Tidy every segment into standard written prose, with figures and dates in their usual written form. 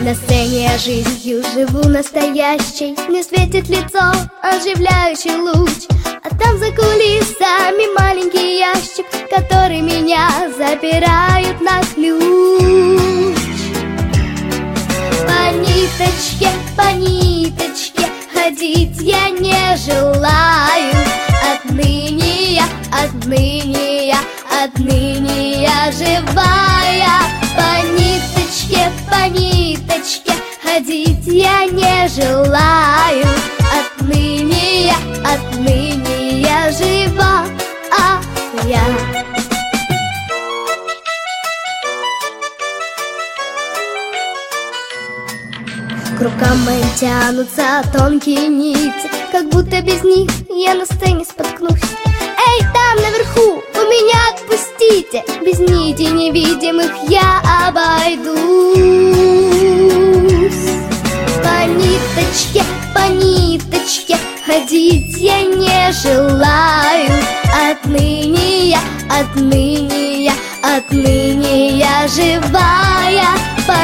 На сцене я жизнью живу настоящей. Мне светит лицо оживляющий луч, а там за кулисами маленький ящик, который меня запирают на ключ. По ниточке ходить я не желаю. Отныне я живая. По ниточке ходить я не желаю. Отныне я жива, я. К рукам моим тянутся тонкие нити, как будто без них я на сцене споткнусь. Эй, там наверху, вы меня отпустите, без нитей невидимых я обойдусь. По ниточке ходить я не желаю. Отныне я живая.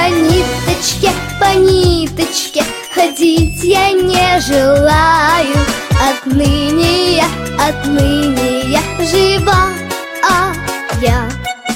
По ниточке ходить я не желаю. Отныне я жива, я.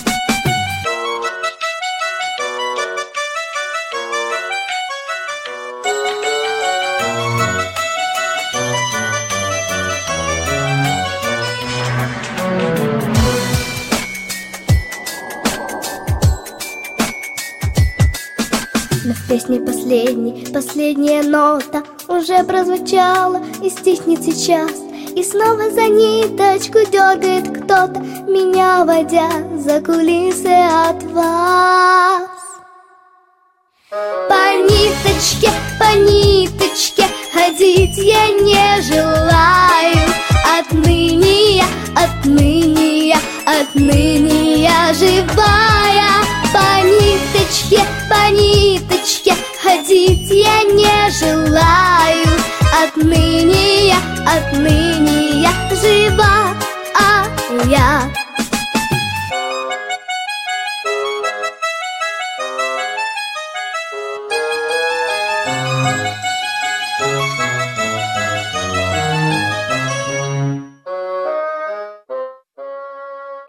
Но в песне последняя нота уже прозвучала и стихнет сейчас. И снова за ниточку дергает кто-то, меня водя за кулисы от вас. По ниточке ходить я не желаю. Отныне я живая. По ниточке ходить я не желаю. Отныне я жива, я.